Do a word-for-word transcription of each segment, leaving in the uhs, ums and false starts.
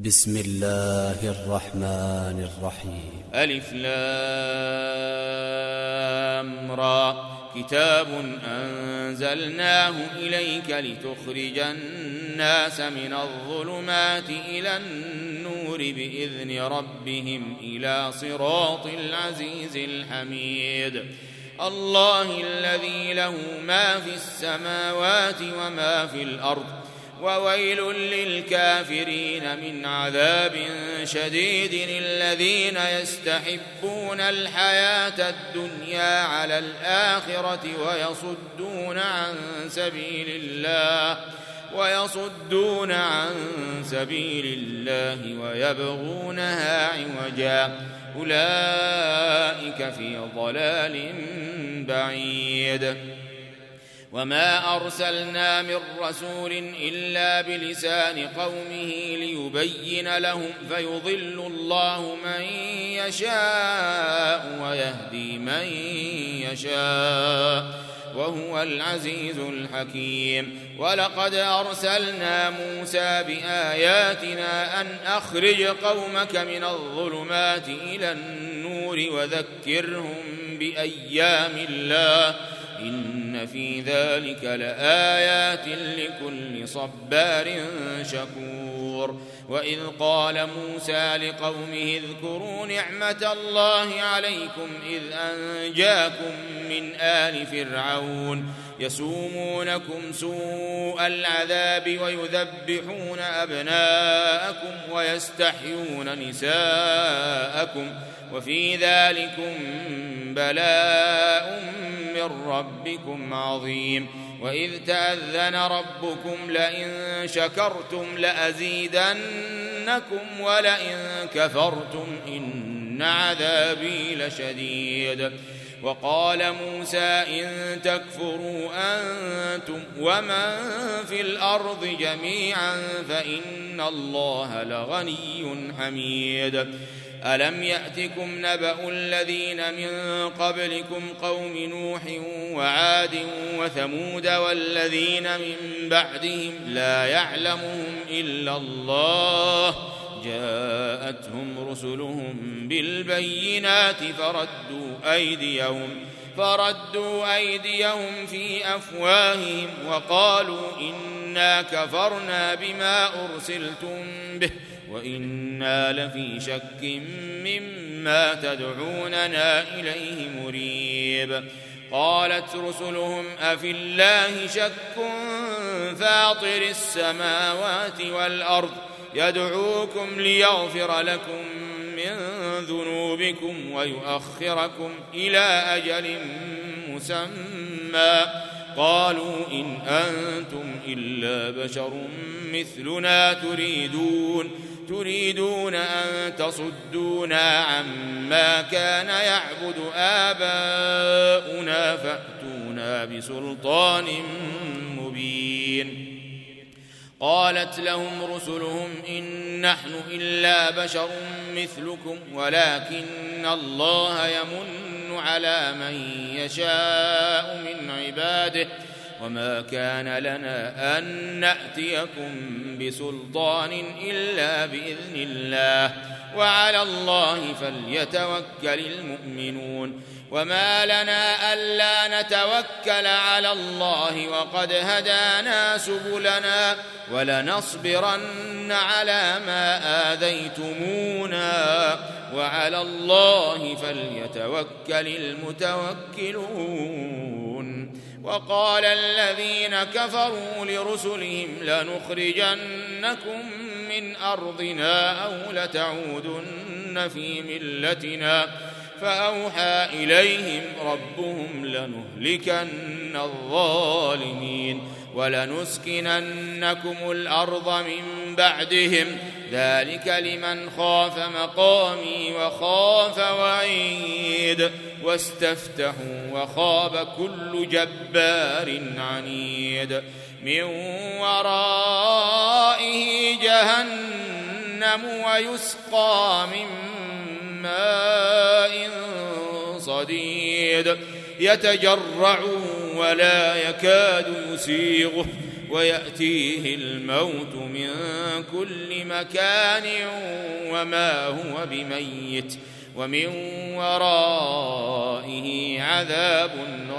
بسم الله الرحمن الرحيم. ألف لام را. كتاب أنزلناه إليك لتخرج الناس من الظلمات إلى النور بإذن ربهم إلى صراط العزيز الحميد. الله الذي له ما في السماوات وما في الأرض، وويل للكافرين من عذاب شديد الذين يستحبون الحياة الدنيا على الآخرة ويصدون عن سبيل الله ويصدون عن سبيل الله ويبغونها عوجا، أولئك في ضلال بعيد. وما أرسلنا من رسول إلا بلسان قومه ليبين لهم، فيضل الله من يشاء ويهدي من يشاء، وهو العزيز الحكيم. ولقد أرسلنا موسى بآياتنا أن أخرج قومك من الظلمات إلى النور وذكرهم بأيام الله، إن في ذلك لآيات لكل صبار شكور. وإذ قال موسى لقومه اذكروا نعمة الله عليكم إذ أنجاكم من آل فرعون يسومونكم سوء العذاب ويذبحون أبناءكم ويستحيون نساءكم، وفي ذلكم بلاء من ربكم عظيم. وإذ تأذن ربكم لئن شكرتم لأزيدنكم ولئن كفرتم إن عذابي لشديد. وقال موسى إن تكفروا أنتم ومن في الأرض جميعا فإن الله لغني حميد. ألم يأتكم نبأ الذين من قبلكم قوم نوح وعاد وثمود والذين من بعدهم لا يعلمهم إلا الله، جاءتهم رسلهم بالبينات فردوا أيديهم فردوا أيديهم في أفواههم وقالوا إنا كفرنا بما أرسلتم به وإنا لفي شك مما تدعوننا إليه مريب. قالت رسلهم أفي الله شك فاطر السماوات والأرض يدعوكم ليغفر لكم من ذنوبكم ويؤخركم إلى أجل مسمى، قالوا إن أنتم إلا بشر مثلنا تريدون تريدون أن تصدونا عما كان يعبد آباؤنا فأتونا بسلطان مبين. قالت لهم رسلهم إن نحن إلا بشر مثلكم ولكن الله يمن على من يشاء من عباده، وما كان لنا أن نأتيكم بسلطان إلا بإذن الله، وعلى الله فليتوكل المؤمنون. وما لنا ألا نتوكل على الله وقد هدانا سبلنا ولنصبرن على ما آذيتمونا وعلى الله فليتوكل المتوكلون. وقال الذين كفروا لرسلهم لنخرجنكم من أرضنا أو لتعودن في ملتنا، فأوحى إليهم ربهم لنهلكن الظالمين ولنسكننكم الأرض من بعدهم، ذلك لمن خاف مقامي وخاف وعيد. واستفتحوا وخاب كل جبار عنيد، من ورائه جهنم ويسقى من ماء صديد يتجرع ولا يكاد يسيغه ويأتيه الموت من كل مكان وما هو بميت ومن ورائه عذاب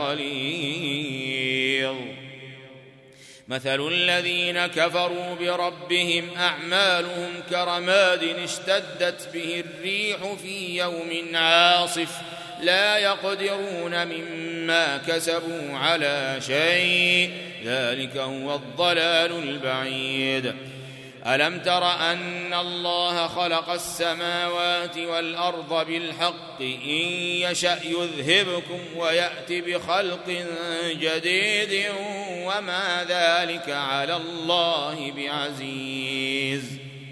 غليظ. مثل الذين كفروا بربهم أعمالهم كرماد اشتدت به الريح في يوم عاصف لا يقدرون مما كسبوا على شيء ذلك هو الضلال البعيد. ألم تر أن الله خلق السماوات والأرض بالحق إن يشأ يذهبكم ويأتي بخلق جديد وما ذلك على الله بعزيز.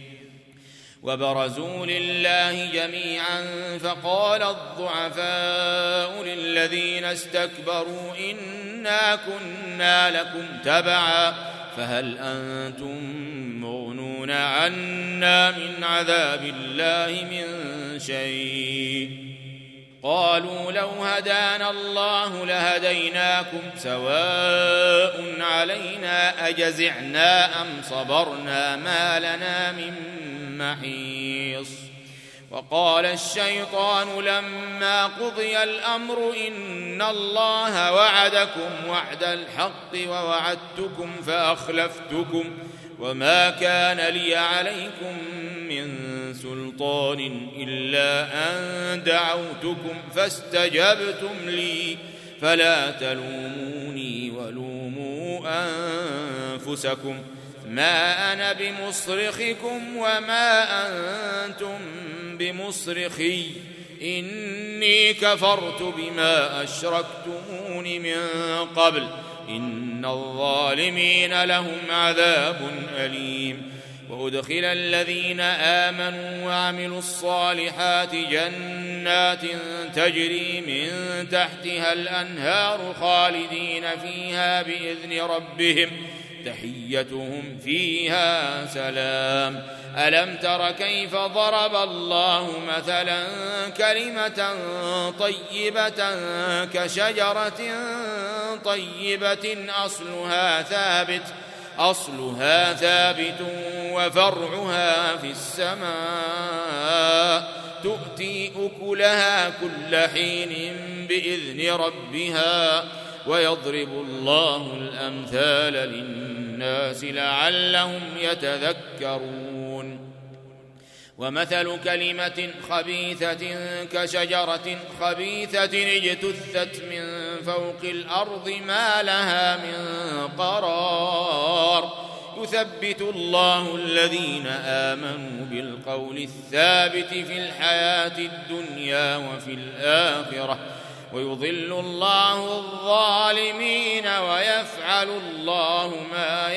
وبرزوا لله جميعا فقال الضعفاء للذين استكبروا إنا كنا لكم تبعا فهل أنتم مغنون عنا من عذاب الله من شيء قالوا لو هدانا الله لهديناكم سواء علينا أجزعنا أم صبرنا ما لنا من محيص. وقال الشيطان لما قضي الأمر إن الله وعدكم وعد الحق ووعدتكم فأخلفتكم وما كان لي عليكم من سلطان إلا أن دعوتكم فاستجبتم لي فلا تلوموني ولوموا أنفسكم ما أنا بمصرخكم وما أنتم بمصرخي إني كفرت بما أشركتمون من قبل إن الظالمين لهم عذاب أليم. وأدخل الذين آمنوا وعملوا الصالحات جنات تجري من تحتها الأنهار خالدين فيها بإذن ربهم تحيتهم فيها سلام. ألم تر كيف ضرب الله مثلا كلمة طيبة كشجرة طيبة أصلها ثابت أصلها ثابت وفرعها في السماء تؤتي أكلها كل حين بإذن ربها ويضرب الله الأمثال للناس لعلهم يتذكرون. ومثل كلمة خبيثة كشجرة خبيثة اجتثت من فوق الأرض ما لها من قرار يثبت الله الذين آمنوا بالقول الثابت في الحياة الدنيا وفي الآخرة ويضل الله الظالمين ويفعل الله ما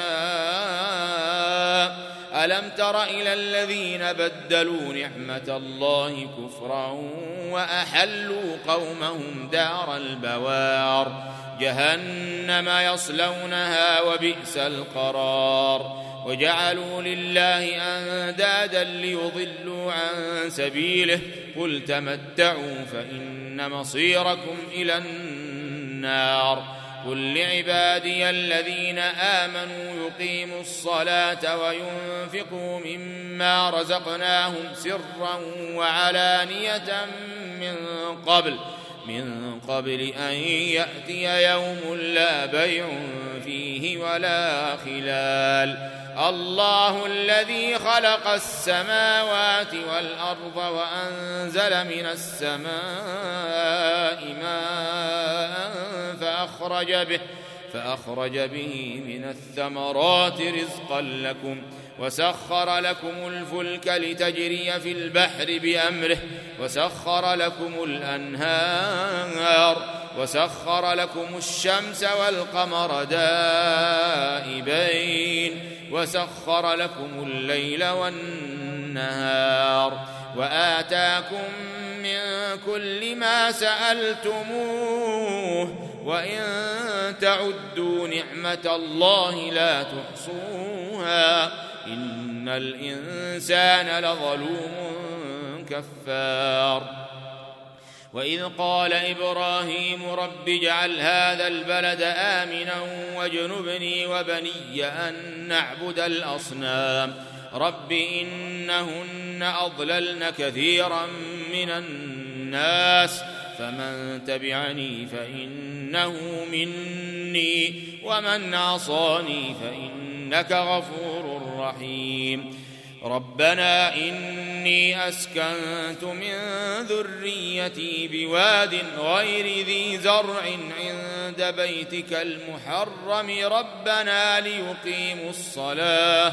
يشاء. ألم تر إلى الذين بدلوا نعمة الله كفرا وأحلوا قومهم دار البوار جهنم يصلونها وبئس القرار وجعلوا لله أندادا ليضلوا عن سبيله قل تمتعوا فإن مصيركم إلى النار. قل لعبادي الذين آمنوا يقيموا الصلاة وينفقوا مما رزقناهم سرا وعلانية من قبل من قبل أن يأتي يوم لا بيع فيه ولا خلال. الله الذي خلق السماوات والأرض وأنزل من السماء ماء فأخرج به فأخرج به من الثمرات رزقا لكم وسخر لكم الفلك لتجري في البحر بأمره وسخر لكم الأنهار وسخر لكم الشمس والقمر دائبين وسخر لكم الليل والنهار وآتاكم من كل ما سألتموه وإن تعدوا نعمة الله لا تحصوها إن الإنسان لظلوم كفار. وإذ قال إبراهيم رب اجعل هذا البلد آمنا واجنبني وبني أن نعبد الأصنام رب إنهن أضللن كثيرا من الناس فمن تبعني فإنه مني ومن عصاني فإنك غفور رحيم ربنا إني أسكنت من ذريتي بواد غير ذي زرع عند بيتك المحرم ربنا ليقيموا الصلاة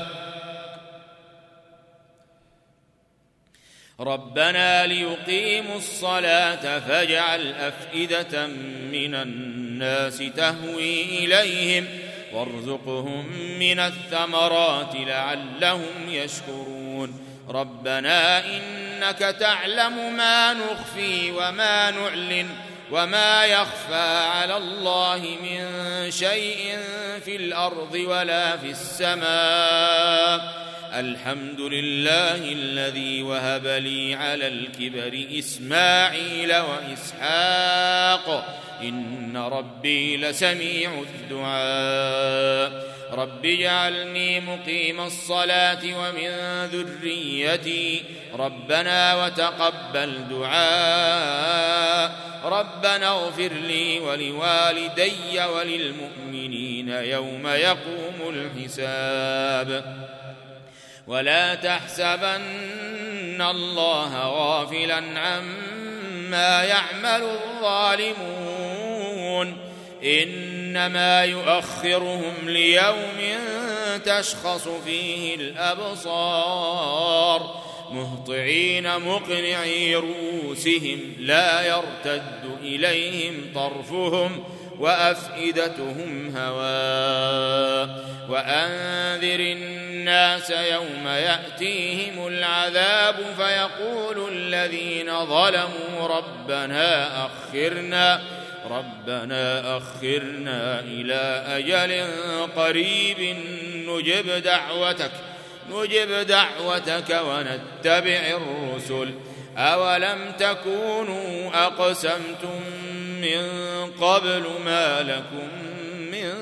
ربنا ليقيموا الصلاة فاجعل أفئدة من الناس تهوي إليهم وارزقهم من الثمرات لعلهم يشكرون ربنا إنك تعلم ما نخفي وما نعلن وما يخفى على الله من شيء في الأرض ولا في السماء الحمد لله الذي وهب لي على الكبر إسماعيل وإسحاق إن ربي لسميع الدعاء رب اجعلني مقيم الصلاة ومن ذريتي ربنا وتقبل دعاء ربنا اغفر لي ولوالدي وللمؤمنين يوم يقوم الحساب ولا تحسبن الله غافلا عما يعمل الظالمون إنما يؤخرهم ليوم تشخص فيه الأبصار مهطعين مقنعي رؤوسهم لا يرتد إليهم طرفهم وأفئدتهم هواء وأنذر الناس يوم يأتيهم العذاب فيقول الذين ظلموا ربنا أخرنا ربنا أخرنا إلى أجل قريب نجب دعوتك نجب دعوتك ونتبع الرسل أولم تكونوا أقسمتم من قبل ما لكم من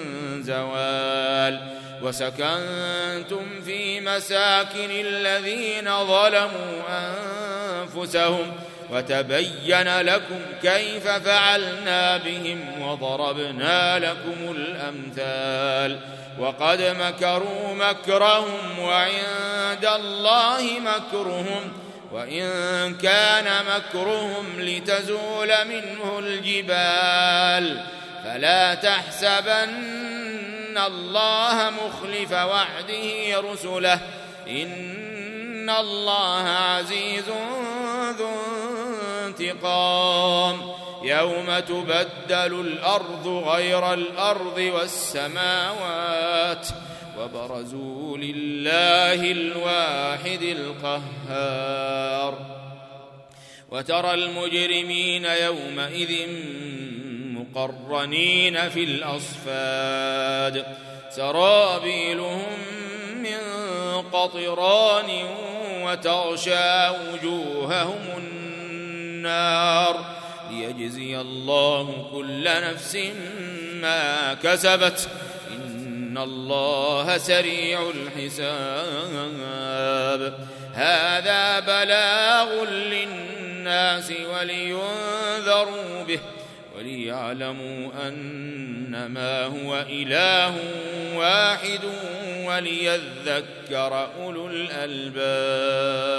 زوال وسكنتم في مساكن الذين ظلموا أنفسهم وتبين لكم كيف فعلنا بهم وضربنا لكم الأمثال وقد مكروا مكرهم وعند الله مكرهم وإن كان مكرهم لتزول منه الجبال فلا تحسبن الله مخلف وعده رسله إن الله عزيز ذو انتقام يوم تبدل الأرض غير الأرض والسماوات وبرزوا لله الواحد القهار وترى المجرمين يومئذ مقرنين في الأصفاد سرابيلهم من قطران وتغشى وجوههم النار ليجزي الله كل نفس ما كسبت إن الله سريع الحساب هذا بلاغ للناس ولينذروا به وليعلموا أنما هو إله واحد وليذكر أولو الألباب.